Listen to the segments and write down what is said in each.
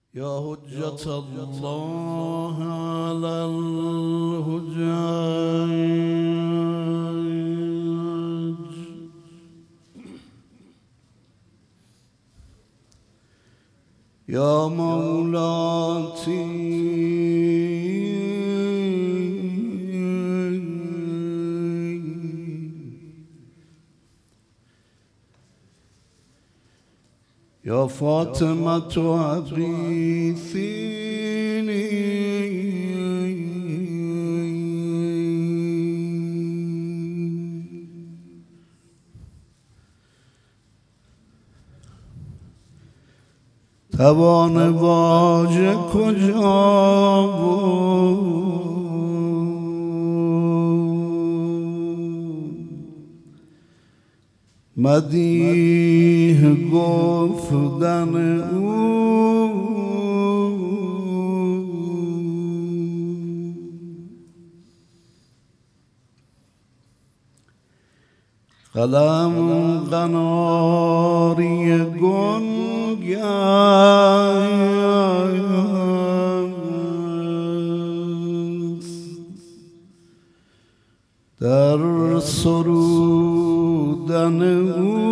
یا حجت الله علی الحجاج یا مولاتی یا فاطمة أغیثینی توان واژه کجا بود مدیح گفتن او قلم قناری گنگ است در سرودن او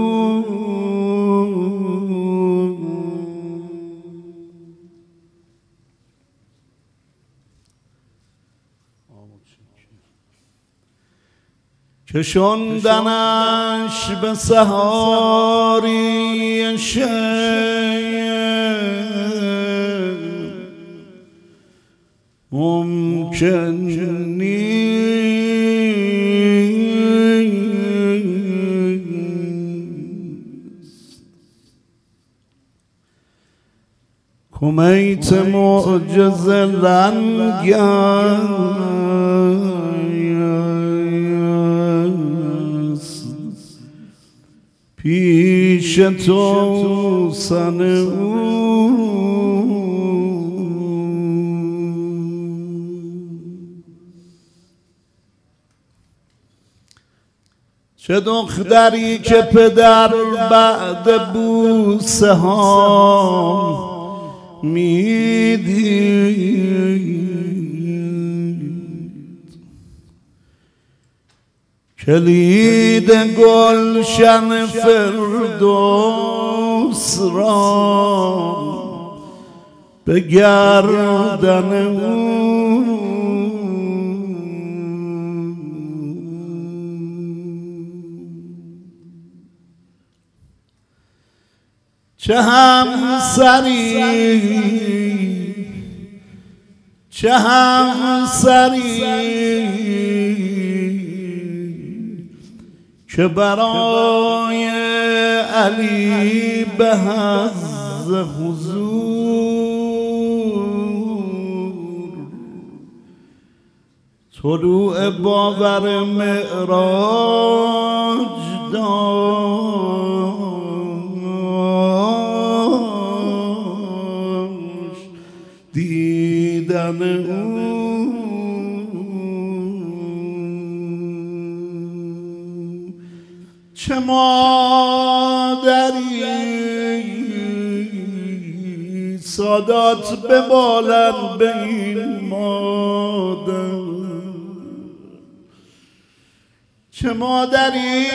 کشوندنش به سحاری شب ممکن نیست کمیت معجزه رنگ پیش تو سن او چه دختری که پدر بعد بوسه ها میدید کلید گلشن فردوس را به گردن او چه همسری که برای علی به حظ حضور طلوع باور معراج داشت دیدن او چه مادری سادات ببالن به این مادر چه مادری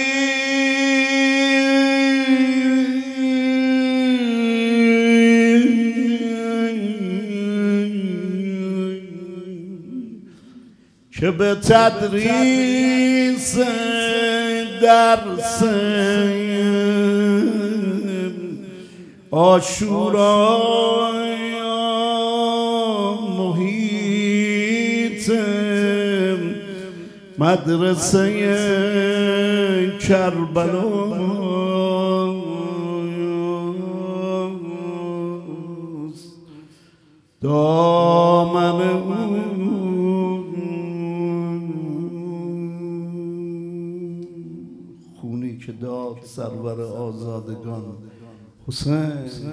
که به تدریس درس عاشورا محیط مدرسه کربلا دامن خونی که داد سرور آزادگان حسین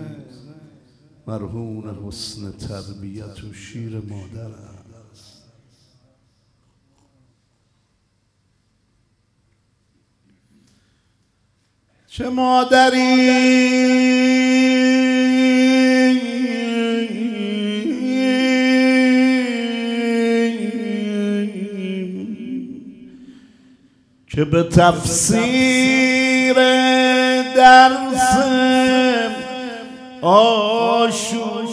مرهون حسن تربیت و شیر مادر است. چه مادری که به تفسیر درس عاشورا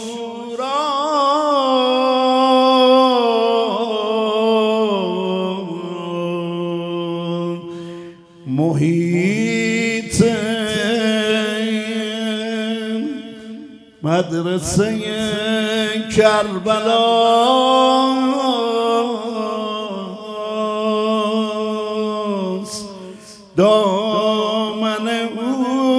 محیط مدرسه کربلاست، دامن او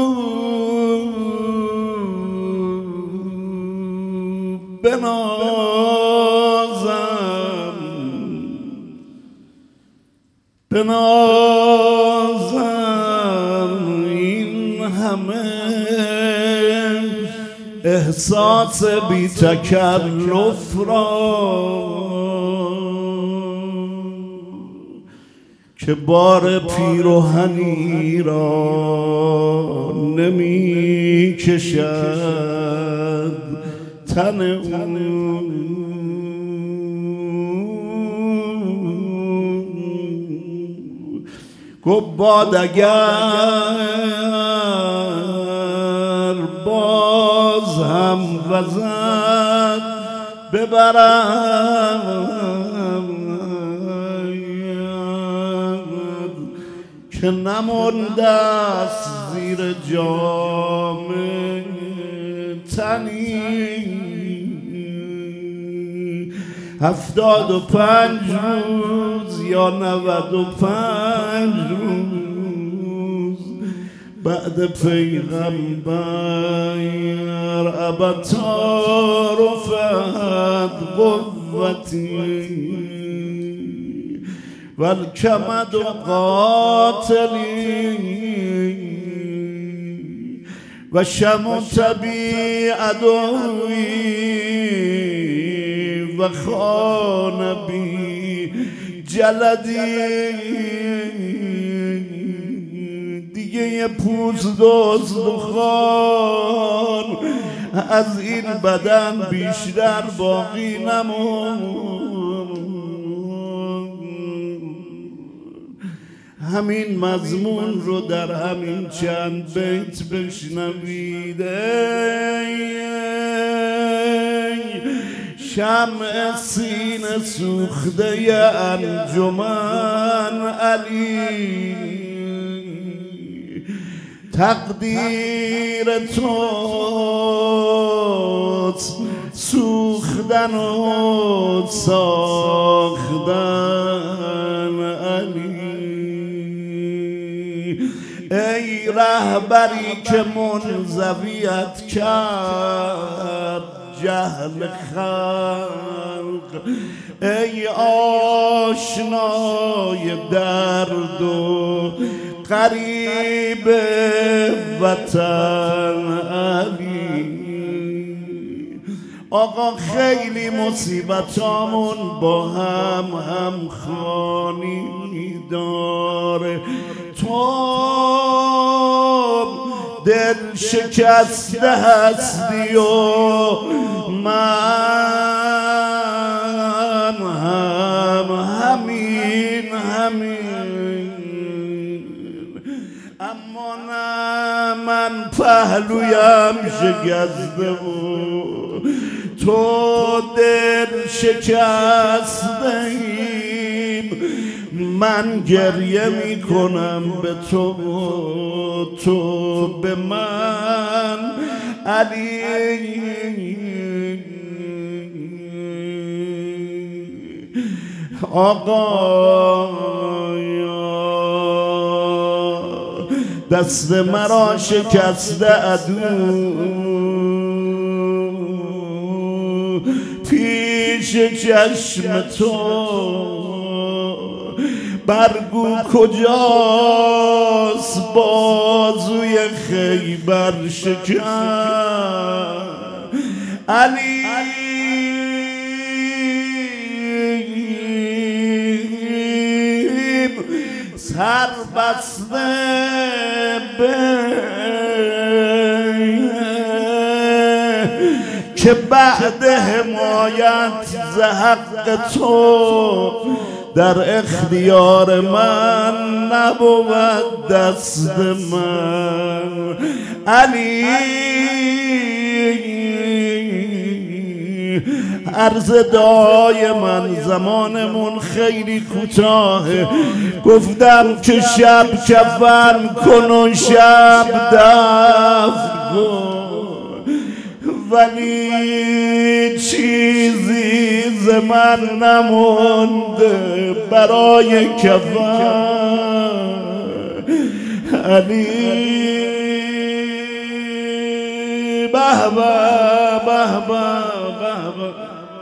بنازم این همه احساس بی تکلف را که بار پیراهنی را نمی کشد تن او. گفت باد اگر باز هم وزد ببرم که نمانده است زیر جام تنی. 75 روز یا 95 روز بعد پیغمبر ابتا رفعت قوتی والکمد قاتلی و شمت بی عدوی و خان بی جلدی. دیگه یه پوست دزد و خان از این بدن بیشتر باقی نموند. همین مضمون رو در همین چند بیت بشنوید. شمع سینه سوخته انجمن علی، تقدیر توست سوختن و ساختن علی. ای رهبری که منزویت کرد جهل خلق، ای آشنای درد و قریب وطن علی. آقا خیلی مصیبتامون با هم خوانی داره. تو دل شکسته هستی و من همین اما نه من پهلویم شکسته و تو دل شکسته ایم. من گریه می کنم به تو، تو به من علی. آقایا دست مرا شکسته عدو، پیش چشم تو برگو کجاست بازوی خیبر شکن علی. سر بسته به که بعد حمایت ز حق تو در اختیار من نبود دست من. علی عرض دعای من، زمانمون خیلی کوتاهه، گفتم که شب کفن کن و شب دفن کن، ولی چیزی ز من نمونده برای کفن. علی بهبه بهبه بهبه،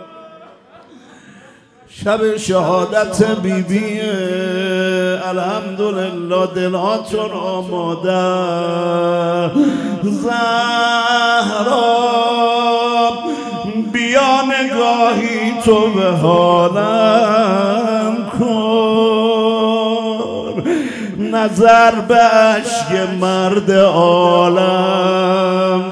شب شهادت بیبی، الحمدلله دلهاتون آماده. زهرا بیا نگاهی تو به حالم کن، نظر به اشک مرد عالم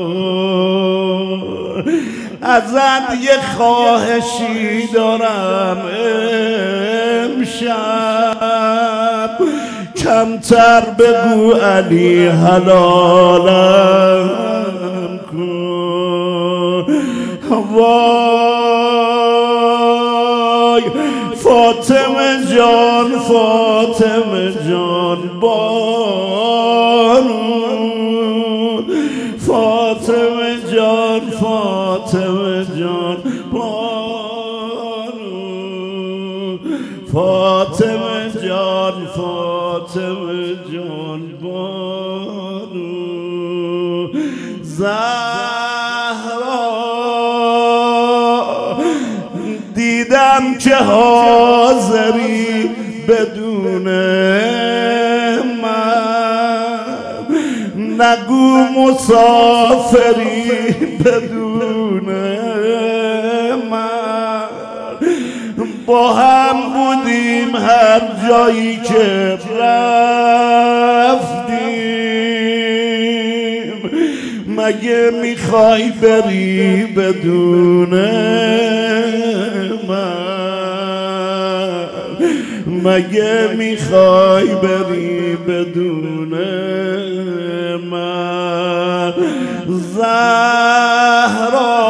کن. ازت یه خواهشی دارم امشب، کمتر بگو علی حلالم کن. وای فاطمه جان فاطمه جان بانون، فاطمه جان فاطمه جان بانون، فاطمه جان فاطمه جان بانون. زهرا دیدم که حاضری بدون من، نگو مسافری بدون من. با هم بودیم هر جایی که رفتیم، مگه میخوای بری بدون من؟ مگه میخوای بری بدون من؟ زهرا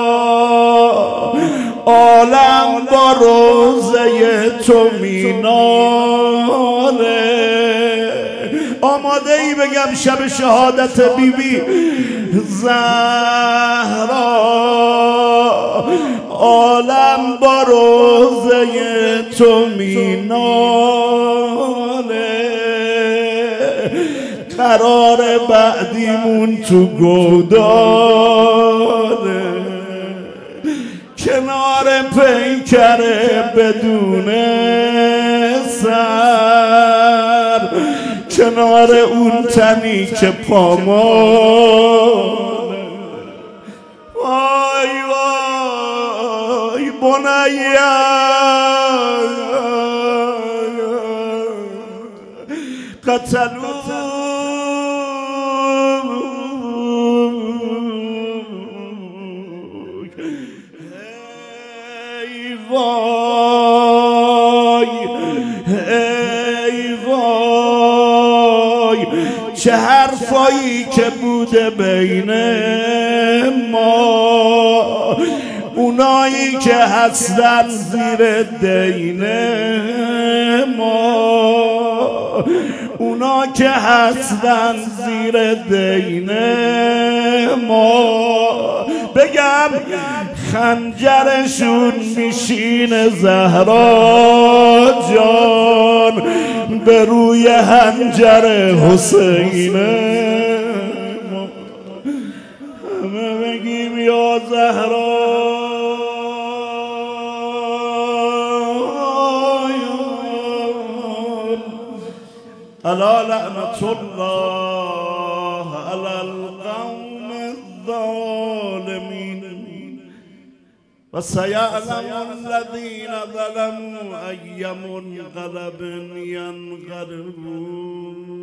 عالم با روزه تو میناله. آماده ای بگم شب شهادت بیبی؟ زهرا عالم با روزه تو میناله، قرار بعدیمون تو گوداله، کنار پیکره بدون سر، کنار اون تنی که پاماله. وای وای بنیا قتلوک ای وای ای وای، چه حرفایی که بوده بین ما، اونایی که هستن زیر دین ما، اونا که هستن زیر دین ما، بگم خنجرشون میشین زهرا جان به روی حنجر حسین ما. همه بگیم یا زهرا الا لعنت الله علی القوم الظالمین و سیعلم الذین ظلموا ای منقلب ینقلبون.